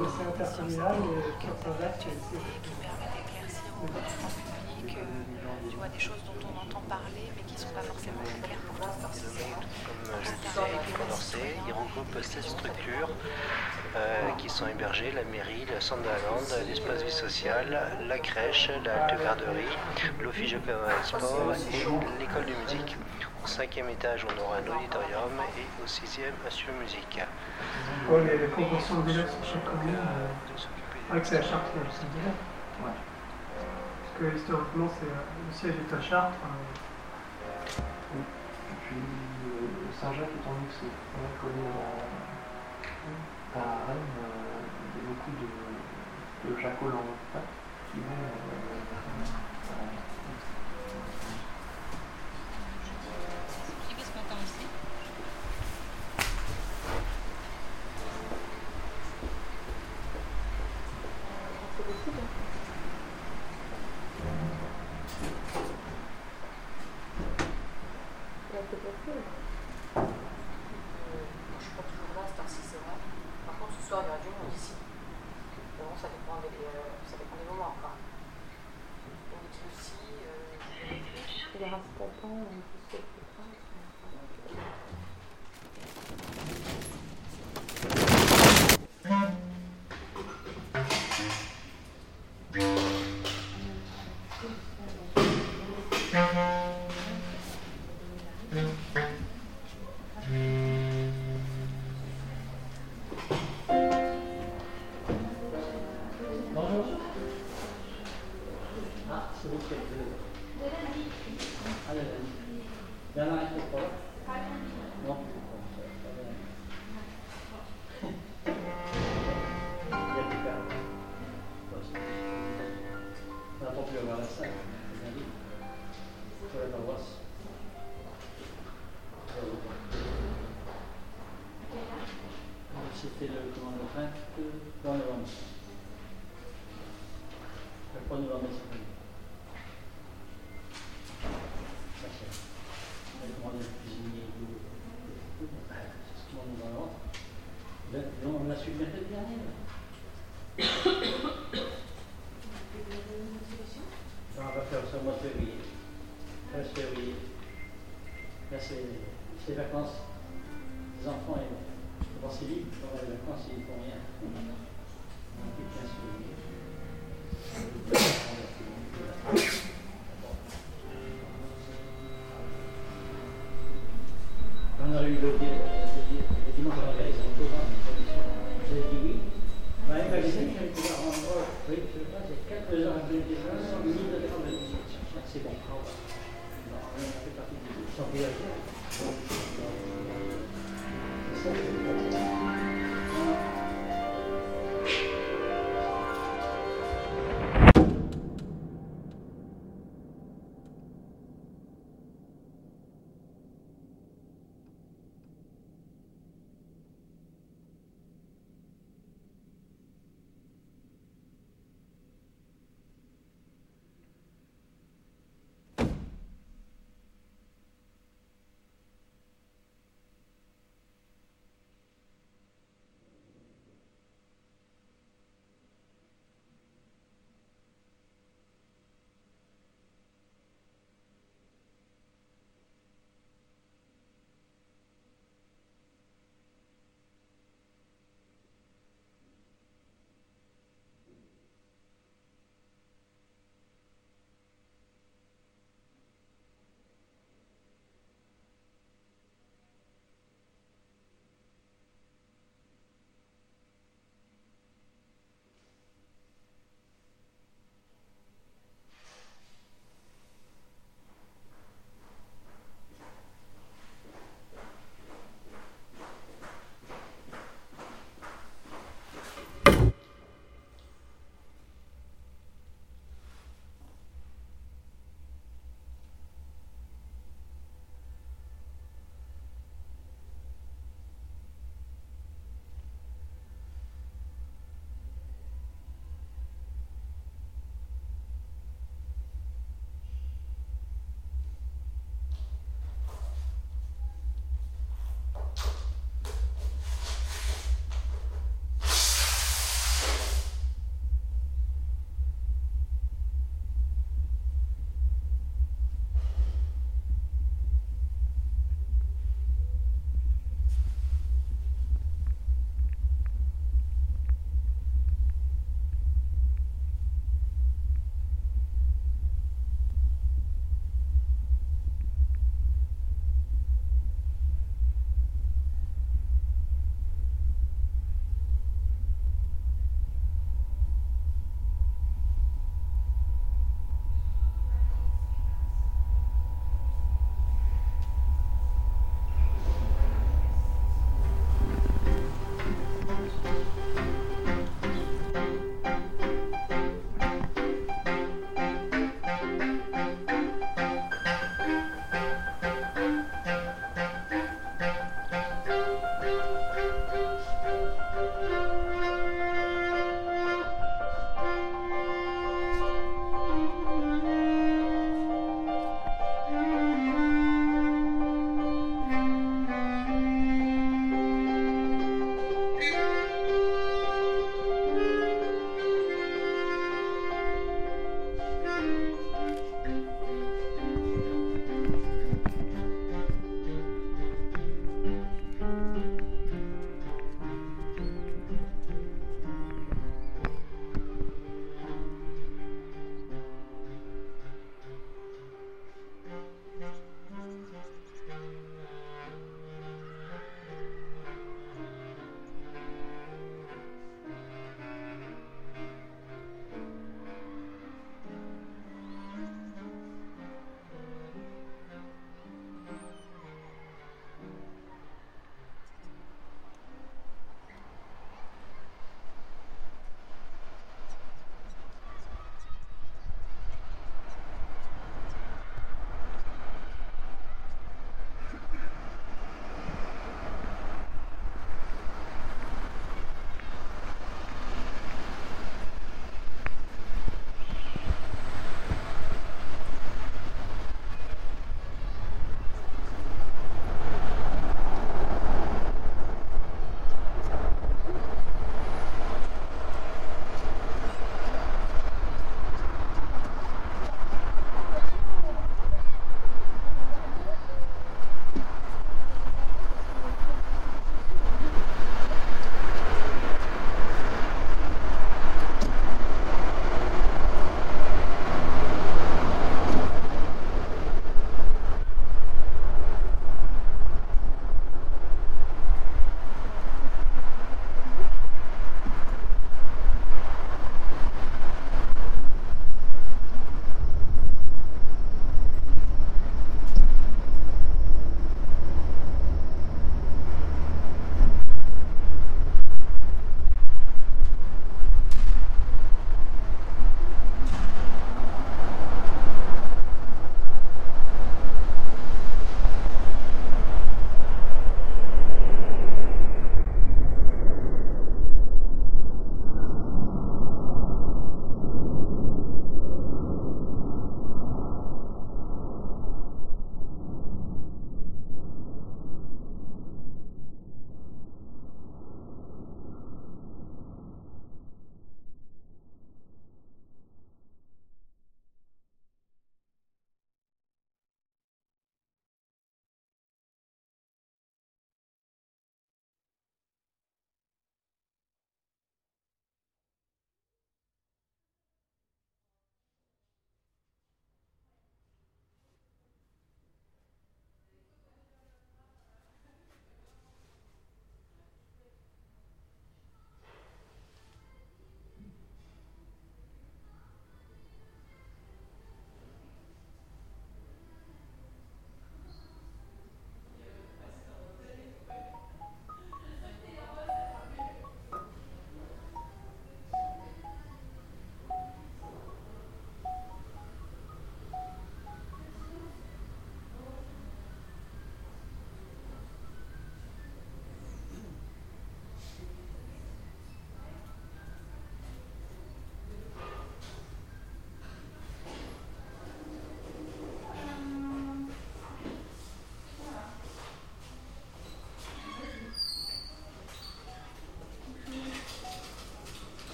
c'est intercommunal et Kirchberg, qui permet d'éclaircir au public, tu vois, des choses dont on entend parler mais qui ne sont pas forcément claires pour tout le monde. Comme je disais, il est condensé, il regroupe 16 structures qui sont hébergées, la mairie, le centre de la lande, l'espace vie sociale, la crèche, la halte garderie, l'office de commerce et sport et l'école de musique. Au 5e étage, on aura un auditorium et au 6e, un studio musique. Ouais, mais les proportions de délai sur chaque commune, avec c'est la charte qui a le délai. Ouais. Parce que historiquement, c'est le siège est à Chartres. Et puis Saint-Jacques étant donné que c'est collé à Rennes, il y a beaucoup de Jacques Hollande qui vont Ce matin aussi. C'est possible. C'est possible. Je suis pas toujours là, c'est ainsi, c'est vrai. Par contre, ce soir, il y aura du monde ici. Bon, ça dépend des moments, quoi. On dit aussi. Il reste pas de temps, on peut se Bonjour. Ah, c'est vous qui êtes allez, il y en a un qui est pas là. Non. Il y a plus qu'à. On n'a pas pu avoir la salle. Sur la paroisse. C'était le 23 novembre. Le 3 novembre, c'est fini. Ça, c'est le commandant du cuisinier. C'est ce qu'on nous invente. On l'a su mercredi dernier. On va faire ça au mois de février. 13 février. Là, c'est les vacances des enfants et bon, c'est libre. Pendant les vacances, ils ne font rien. On a plus de 15 février. On a eu le dimanche à la ils ont tout vendu. Vous avez dit oui. Bah, il m'a dit que j'allais pouvoir rendre. Oui, je sais pas, c'est 4 heures à venir, 100 000 de c'est bon. On fait partie du sans priorité. C'est ça, c'est bon.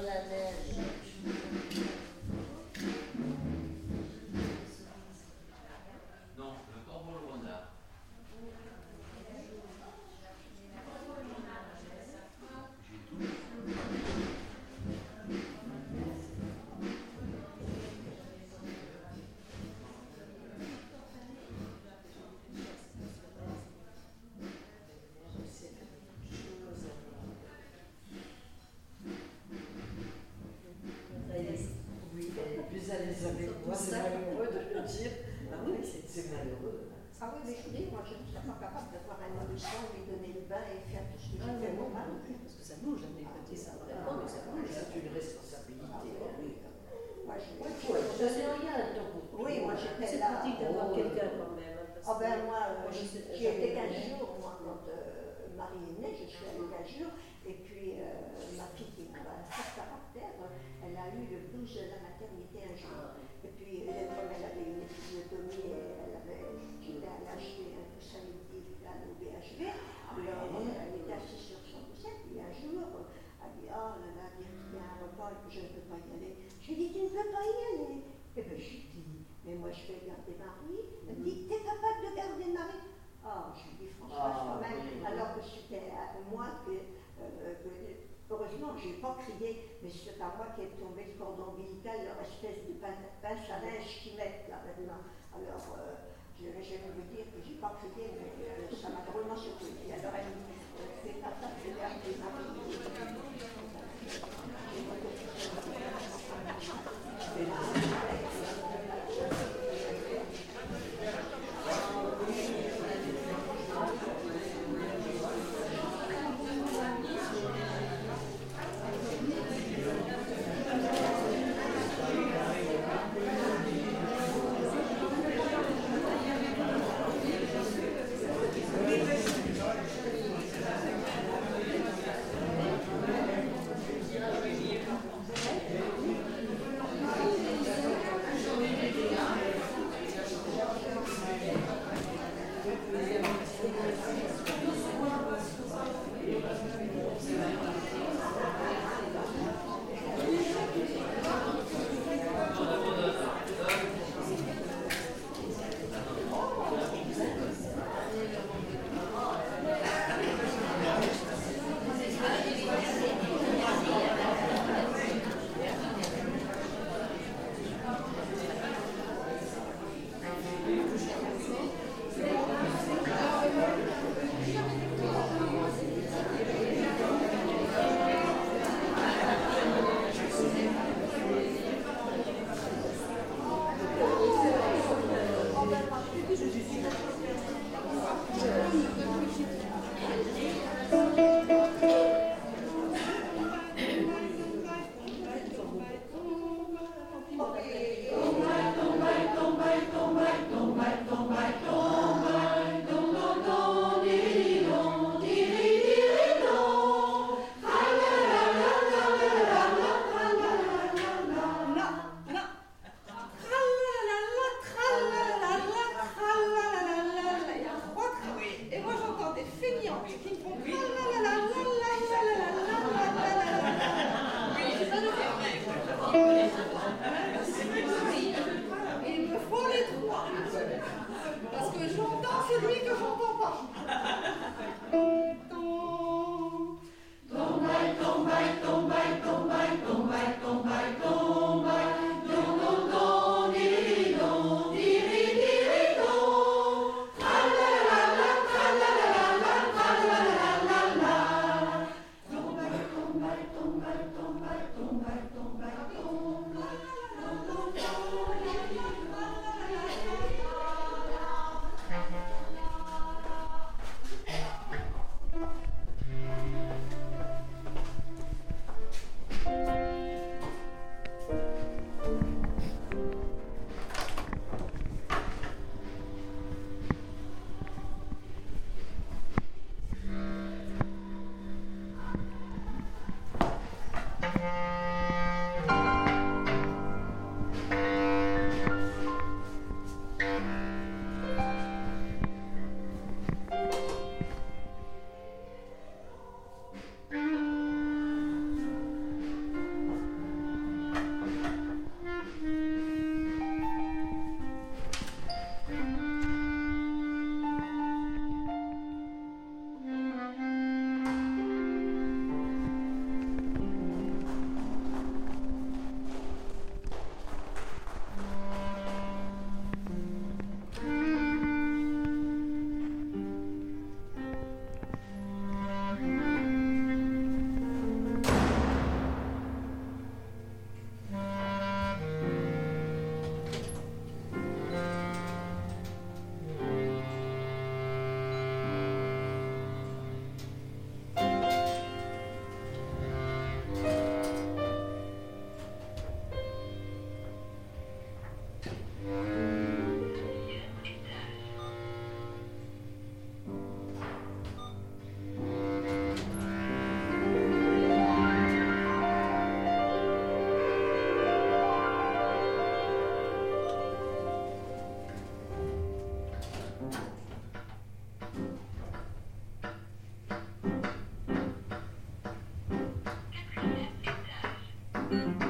la neige. Non, le corbeau le renard. J'ai tout. Oui, elle est plus à l'aise avec moi, c'est malheureux de le dire. Ah oui, c'est malheureux. Ah oui, mais je dis, moi je ne serais pas capable d'avoir un nourrisson, lui donner le bain et faire tout ce que j'ai fait pour moi. Parce que ça bouge, les petits, ça vraiment, mais ça bouge, c'est une responsabilité. Moi, je Ça n'est rien à ton coup. Oui, moi j'étais C'est là. pratique d'avoir quelqu'un quand même. Ah ben moi, j'y étais 15 jours, moi, quand Marie est née, je suis allée 15 jours, et puis ma fille qui a un fort caractère, elle a eu le blues de la maternité un jour. Et puis, comme elle avait une épisiotomie, j'étais allée acheter un coussin médical au BHV, alors elle était assise sur son coussin, puis un jour, elle dit, oh là là, dire qu'il y a un repas et que je ne peux pas y aller. Je lui dis, tu ne peux pas y aller. Et bien je lui dis, mais moi je vais garder Marie. Elle me dit, t'es capable de garder Marie? Ah, je lui dis, François, quand même, alors que c'était moi que heureusement, je n'ai pas crié, mais c'est à moi qu'est tombé le cordon ombilical, leur espèce de pince à linge qu'ils mettent là maintenant. Alors, je vais vous dire que je n'ai pas crié, mais ça m'a drôlement surpris. Alors, elle me dit, t'es capable de garder Marie. Thank you.